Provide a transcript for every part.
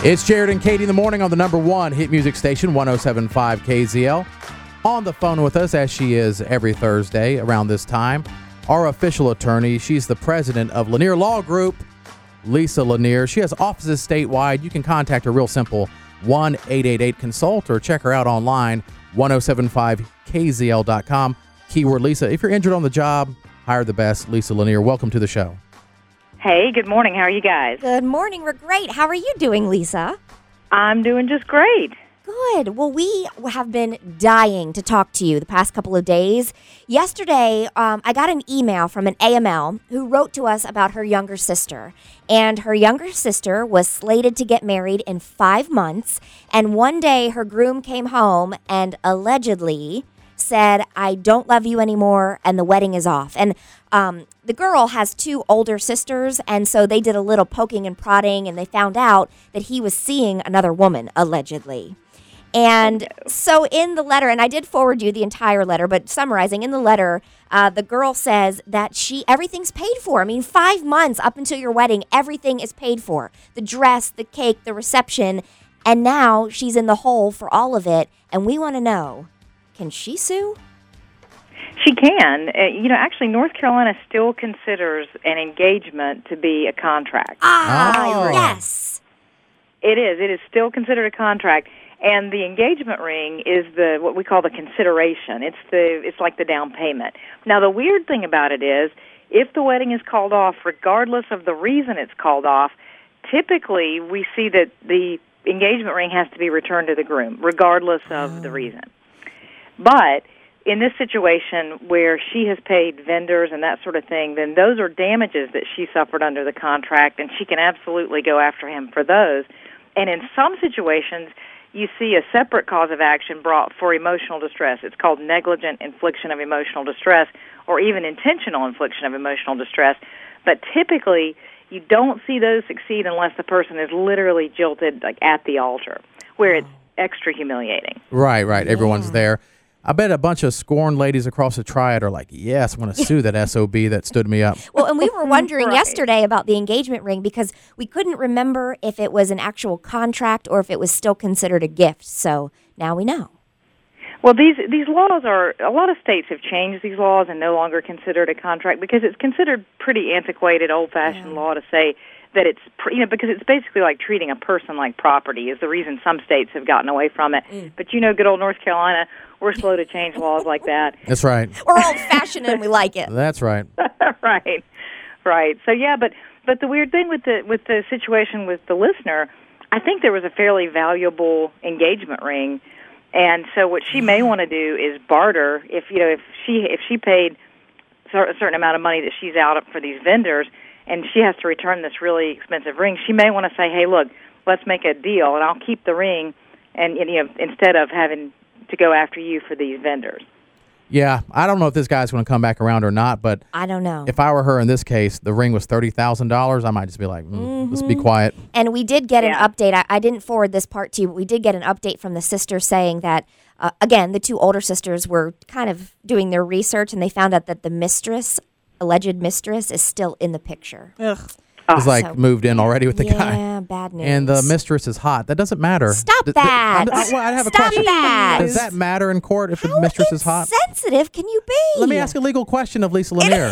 It's Jared and Katie in the morning on the number one hit music station, 107.5 KZL. On the phone with us, as she is every Thursday around this time, our official attorney. She's the president of Lanier Law Group, Lisa Lanier. She has offices statewide. You can contact her real simple, 1-888-CONSULT, or check her out online, 1075kzl.com. Keyword Lisa. If you're injured on the job, hire the best. Lisa Lanier, welcome to the show. Hey, good morning. How are you guys? Good morning. We're great. How are you doing, Lisa? I'm doing just great. Good. Well, we have been dying to talk to you the past couple of days. Yesterday, I got an email from an AML who wrote to us about her younger sister. And her younger sister was slated to get married in 5 months. And one day, her groom came home and allegedly said, "I don't love you anymore," and the wedding is off. And the girl has 2 older sisters, and so they did a little poking and prodding, and they found out that he was seeing another woman, allegedly. And so in the letter, and I did forward you the entire letter, but summarizing, in the letter, the girl says that everything's paid for. I mean, 5 months up until your wedding, everything is paid for. The dress, the cake, the reception, and now she's in the hole for all of it, and we want to know, can she sue? She can. Actually, North Carolina still considers an engagement to be a contract. Yes. It is. It is still considered a contract. And the engagement ring is what we call the consideration. It's like the down payment. Now, the weird thing about it is, if the wedding is called off, regardless of the reason it's called off, typically we see that the engagement ring has to be returned to the groom, regardless of the reason. But in this situation where she has paid vendors and that sort of thing, then those are damages that she suffered under the contract, and she can absolutely go after him for those. And in some situations, you see a separate cause of action brought for emotional distress. It's called negligent infliction of emotional distress, or even intentional infliction of emotional distress. But typically, you don't see those succeed unless the person is literally jilted, like at the altar, where it's extra humiliating. Right. Everyone's there. I bet a bunch of scorned ladies across the triad are like, yes, I'm going to sue that SOB that stood me up. Well, and we were wondering yesterday about the engagement ring because we couldn't remember if it was an actual contract or if it was still considered a gift. So now we know. Well, these laws a lot of states have changed these laws and no longer considered a contract because it's considered pretty antiquated, old-fashioned law to say that it's, because it's basically like treating a person like property is the reason some states have gotten away from it. But good old North Carolina, we're slow to change laws like that. That's right. We're old-fashioned and we like it. That's right. Right. So but the weird thing with the situation with the listener, I think there was a fairly valuable engagement ring, and so what she may want to do is barter. If she paid a certain amount of money that she's out for these vendors, and she has to return this really expensive ring, she may want to say, "Hey, look, let's make a deal, and I'll keep the ring, and instead of having to go after you for these vendors." Yeah, I don't know if this guy's going to come back around or not, but I don't know. If I were her in this case, the ring was $30,000, I might just be like, let's be quiet. And we did get an update. I didn't forward this part to you, but we did get an update from the sister saying that, again, the 2 older sisters were kind of doing their research, and they found out that the alleged mistress, is still in the picture. Ugh. It's moved in already with the guy. Yeah, bad news. And the mistress is hot. That doesn't matter. Stop that. I have a Stop question. that. Does that matter in court if the mistress is hot? How insensitive can you be? Let me ask a legal question of Lisa Lanier.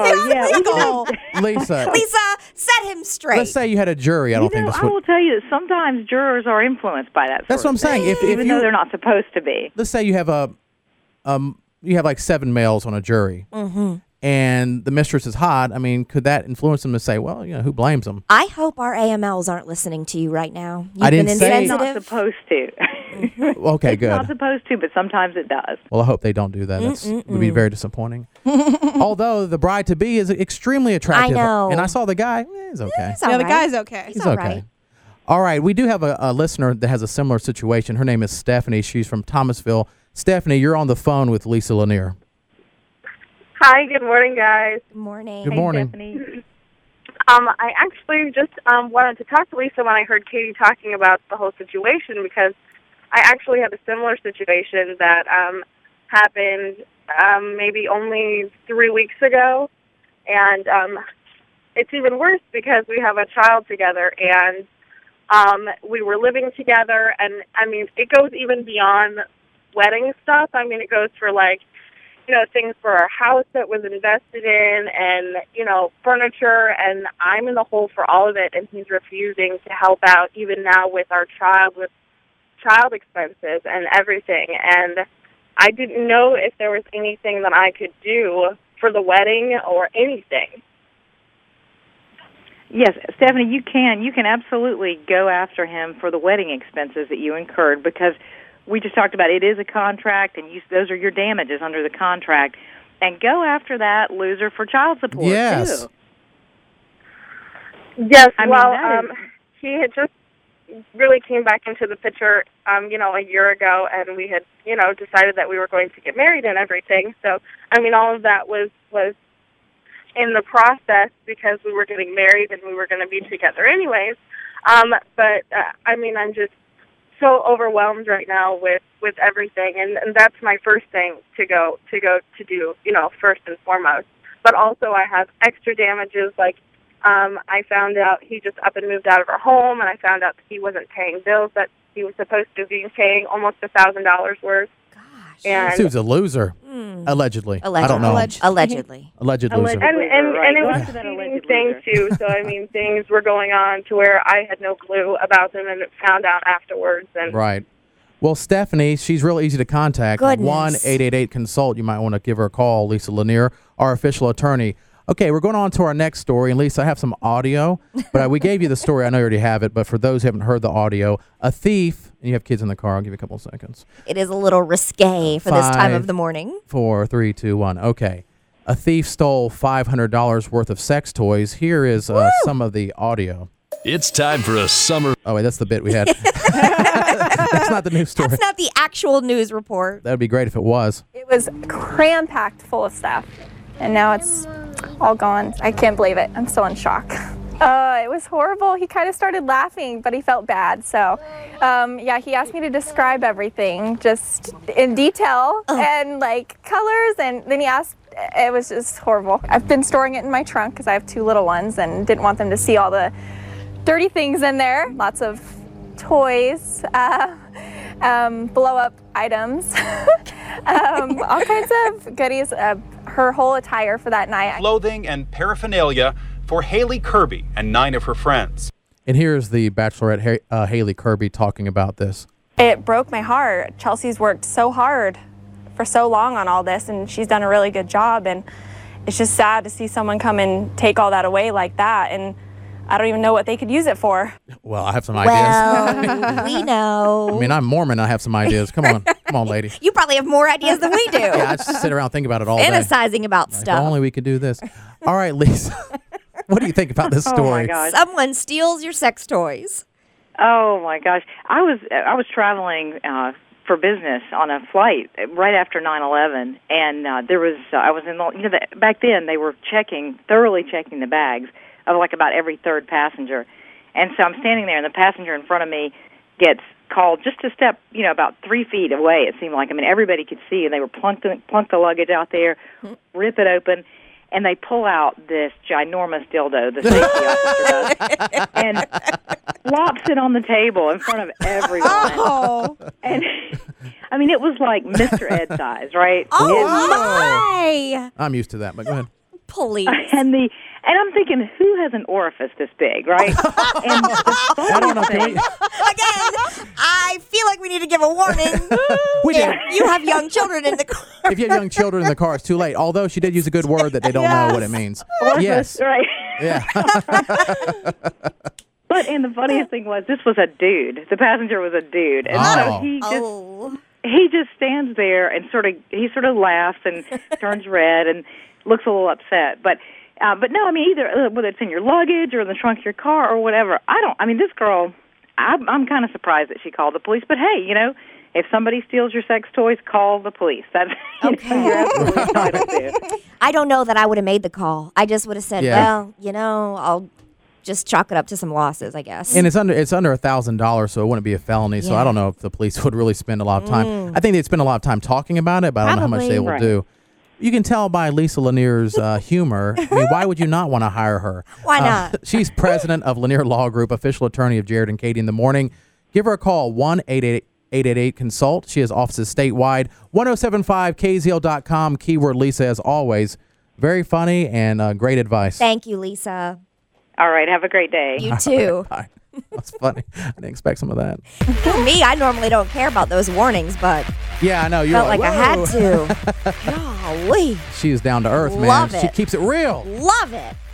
Lisa, set him straight. Let's say you had a jury. I will tell you that sometimes jurors are influenced by that. That's what I'm saying. Even though they're not supposed to be. Let's say you have like 7 males on a jury. Mm-hmm. And the mistress is hot. I mean, could that influence them to say, well, who blames them? I hope our AMLs aren't listening to you right now. I didn't say. It's not supposed to. Okay, good. It's not supposed to, but sometimes it does. Well, I hope they don't do that. That would be very disappointing. Although the bride-to-be is extremely attractive. I know. And I saw the guy. He's okay. The guy's okay. He's all right. All right. We do have a listener that has a similar situation. Her name is Stephanie. She's from Thomasville. Stephanie, you're on the phone with Lisa Lanier. Hi, good morning, guys. Good morning. Good morning. Stephanie. I actually just wanted to talk to Lisa when I heard Katie talking about the whole situation because I actually had a similar situation that happened maybe only 3 weeks ago. And it's even worse because we have a child together, and We were living together, and I mean, it goes even beyond wedding stuff. I mean, it goes for like, things for our house that was invested in, and furniture, and I'm in the hole for all of it, and he's refusing to help out even now with our child, with child expenses and everything. And I didn't know if there was anything that I could do for the wedding or anything. Yes, Stephanie, you can absolutely go after him for the wedding expenses that you incurred, because we just talked about it is a contract, and those are your damages under the contract. And go after that loser for child support, yes. too. Yes, he had just really came back into the picture, a year ago, and we had, decided that we were going to get married and everything. So, I mean, all of that was in the process because we were getting married and we were going to be together anyways. But I'm just so overwhelmed right now with everything, and that's my first thing to go to do, first and foremost. But also I have extra damages, like I found out he just up and moved out of our home, and I found out that he wasn't paying bills that he was supposed to be paying, almost $1,000 worth. And he was a loser, allegedly. I don't know. Allegedly. Alleged loser. And it was a cheating thing, too. So, I mean, things were going on to where I had no clue about them and found out afterwards. And right. Well, Stephanie, she's real easy to contact. Goodness. 1-888-CONSULT. You might want to give her a call, Lisa Lanier, our official attorney. Okay, we're going on to our next story. And, Lisa, I have some audio. But we gave you the story. I know you already have it. But for those who haven't heard the audio, a thief, and you have kids in the car. I'll give you a couple of seconds. It is a little risque for this time of the morning. 4, 3, 2, 1. Okay. A thief stole $500 worth of sex toys. Here is some of the audio. It's time for a summer. Oh, wait, that's the bit we had. That's not the news story. That's not the actual news report. That would be great if it was. It was cram-packed full of stuff, and now it's all gone. I can't believe it. I'm still in shock. It was horrible. He kind of started laughing, but he felt bad. So, he asked me to describe everything just in detail and like colors. And then he asked, it was just horrible. I've been storing it in my trunk because I have 2 little ones and didn't want them to see all the dirty things in there. Lots of toys, blow-up items, all kinds of goodies, her whole attire for that night. Clothing and paraphernalia for Haley Kirby and 9 of her friends. And here's the Bachelorette Haley Kirby talking about this. It broke my heart. Chelsea's worked so hard for so long on all this, and she's done a really good job, and it's just sad to see someone come and take all that away like that, and I don't even know what they could use it for. Well, I have some ideas. Well, we know. I mean, I'm Mormon. I have some ideas. Come on, lady. You probably have more ideas than we do. Yeah, I just sit around and think about it all day. Fantasizing about Like, stuff. if only we could do this. All right, Lisa. What do you think about this story? Oh my gosh. Someone steals your sex toys. Oh my gosh. I was traveling for business on a flight right after 9/11, and there was I was in the back then they were thoroughly checking the bags of like about every third passenger. And so I'm standing there, and the passenger in front of me gets called just a step, about 3 feet away, it seemed like. I mean, everybody could see, and they were plunk the luggage out there, rip it open, and they pull out this ginormous dildo, the safety officer does, and flops it on the table in front of everyone. Oh. And, I mean, it was like Mr. Ed size, right? Oh, my. I'm used to that, but go ahead. Please. And I'm thinking, who has an orifice this big, right? And I don't know. Again, I feel like we need to give a warning. We did. If you have young children in the car. If you have young children in the car, it's too late. Although she did use a good word that they don't know what it means. Orifice, Yes. right? Yeah. And the funniest thing was, this was a dude. The passenger was a dude. And so he just stands there and sort of laughs and turns red and looks a little upset. But no, I mean, either whether it's in your luggage or in the trunk of your car or whatever, this girl, I'm kind of surprised that she called the police. But hey, if somebody steals your sex toys, call the police. That's okay. You're absolutely entitled to. I don't know that I would have made the call. I just would have said, I'll just chalk it up to some losses, I guess. And it's under $1,000, so it wouldn't be a felony. So I don't know if the police would really spend a lot of time. I think they'd spend a lot of time talking about it, but I don't know how much they will do. You can tell by Lisa Lanier's humor. I mean, why would you not want to hire her? Why not? She's president of Lanier Law Group, official attorney of Jared and Katie in the Morning. Give her a call, 1-888-888-CONSULT. She has offices statewide. 1075kzl.com, keyword Lisa, as always. Very funny and great advice. Thank you, Lisa. All right. Have a great day. You too. Bye. That's funny. I didn't expect some of that. Me, I normally don't care about those warnings, but Yeah, I know. You're felt like I had "Whoa." to. Golly. She is down to earth, man. Love She it. keeps it real. Love it.